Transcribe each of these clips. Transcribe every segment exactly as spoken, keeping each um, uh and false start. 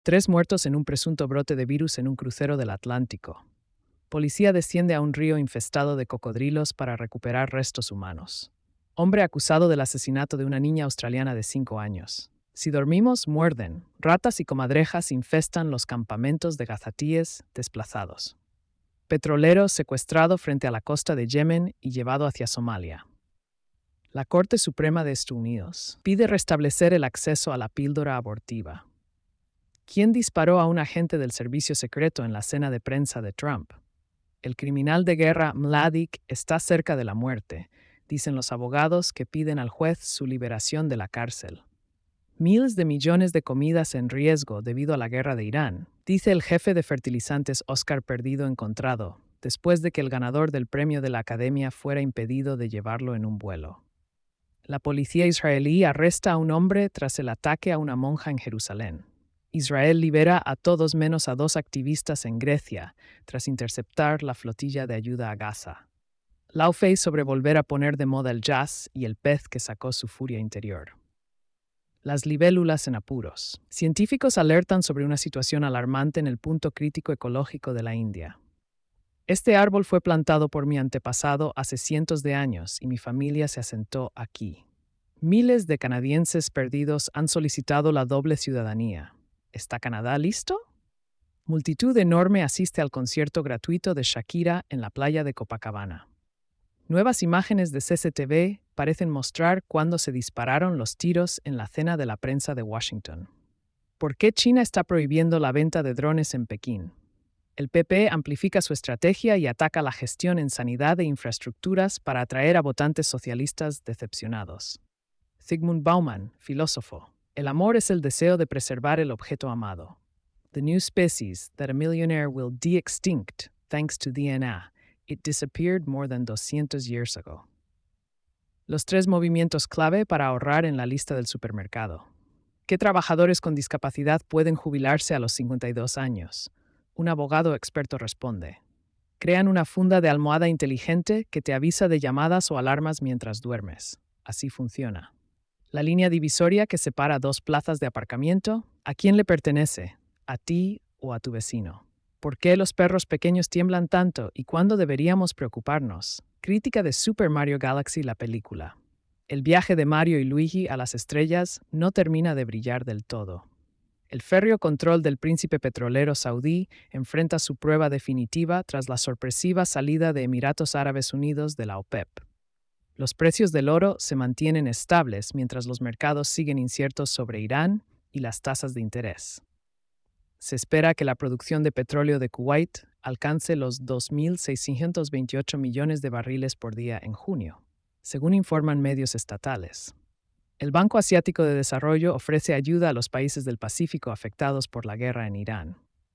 Tres muertos en un presunto brote de virus en un crucero del Atlántico. Policía desciende a un río infestado de cocodrilos para recuperar restos humanos. Hombre acusado del asesinato de una niña australiana de cinco años. Si dormimos, muerden. Ratas y comadrejas infestan los campamentos de gazatíes desplazados. Petrolero secuestrado frente a la costa de Yemen y llevado hacia Somalia. La Corte Suprema de Estados Unidos pide restablecer el acceso a la píldora abortiva. ¿Quién disparó a un agente del servicio secreto en la cena de prensa de Trump? El criminal de guerra Mladic está cerca de la muerte, dicen los abogados que piden al juez su liberación de la cárcel. Miles de millones de comidas en riesgo debido a la guerra de Irán, dice el jefe de fertilizantes Oscar Perdido Encontrado, después de que el ganador del premio de la Academia fuera impedido de llevarlo en un vuelo. La policía israelí arresta a un hombre tras el ataque a una monja en Jerusalén. Israel libera a todos menos a dos activistas en Grecia, tras interceptar la flotilla de ayuda a Gaza. Laufey sobre volver a poner de moda el jazz y el pez que sacó su furia interior. Las libélulas en apuros. Científicos alertan sobre una situación alarmante en el punto crítico ecológico de la India. Este árbol fue plantado por mi antepasado hace cientos de años y mi familia se asentó aquí. Miles de canadienses perdidos han solicitado la doble ciudadanía. ¿Está Canadá listo? Multitud enorme asiste al concierto gratuito de Shakira en la playa de Copacabana. Nuevas imágenes de C C T V parecen mostrar cuándo se dispararon los tiros en la cena de la prensa de Washington. ¿Por qué China está prohibiendo la venta de drones en Pekín? El P P amplifica su estrategia y ataca la gestión en sanidad e infraestructuras para atraer a votantes socialistas decepcionados. Zygmunt Bauman, filósofo. El amor es el deseo de preservar el objeto amado. The new species that a millionaire will de-extinct thanks to D N A. It disappeared more than doscientos years ago. Los tres movimientos clave para ahorrar en la lista del supermercado. ¿Qué trabajadores con discapacidad pueden jubilarse a los cincuenta y dos años? Un abogado experto responde. Crean una funda de almohada inteligente que te avisa de llamadas o alarmas mientras duermes. Así funciona. La línea divisoria que separa dos plazas de aparcamiento, ¿a quién le pertenece? ¿A ti o a tu vecino? ¿Por qué los perros pequeños tiemblan tanto y cuándo deberíamos preocuparnos? Crítica de Super Mario Galaxy, la película. El viaje de Mario y Luigi a las estrellas no termina de brillar del todo. El férreo control del príncipe petrolero saudí enfrenta su prueba definitiva tras la sorpresiva salida de Emiratos Árabes Unidos de la OPEP. Los precios del oro se mantienen estables mientras los mercados siguen inciertos sobre Irán y las tasas de interés. Se espera que la producción de petróleo de Kuwait alcance los dos mil seiscientos veintiocho millones de barriles por día en junio, según informan medios estatales. El Banco Asiático de Desarrollo ofrece ayuda a los países del Pacífico afectados por la guerra en Irán.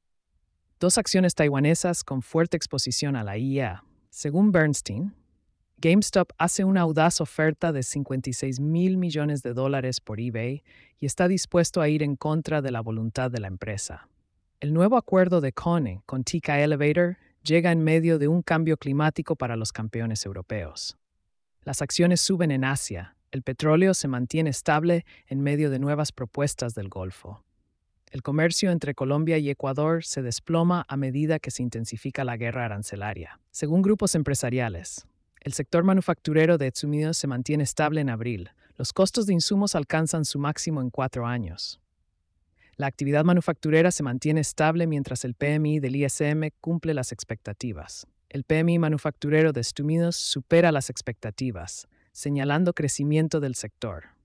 Dos acciones taiwanesas con fuerte exposición a la I A. Según Bernstein, GameStop hace una audaz oferta de cincuenta y seis mil millones de dólares por eBay y está dispuesto a ir en contra de la voluntad de la empresa. El nuevo acuerdo de Kone con T K Elevator llega en medio de un cambio climático para los campeones europeos. Las acciones suben en Asia. El petróleo se mantiene estable en medio de nuevas propuestas del Golfo. El comercio entre Colombia y Ecuador se desploma a medida que se intensifica la guerra arancelaria. Según grupos empresariales, el sector manufacturero de Estados Unidos se mantiene estable en abril. Los costos de insumos alcanzan su máximo en cuatro años. La actividad manufacturera se mantiene estable mientras el P M I del I S M cumple las expectativas. El P M I manufacturero de Estados Unidos supera las expectativas, señalando crecimiento del sector.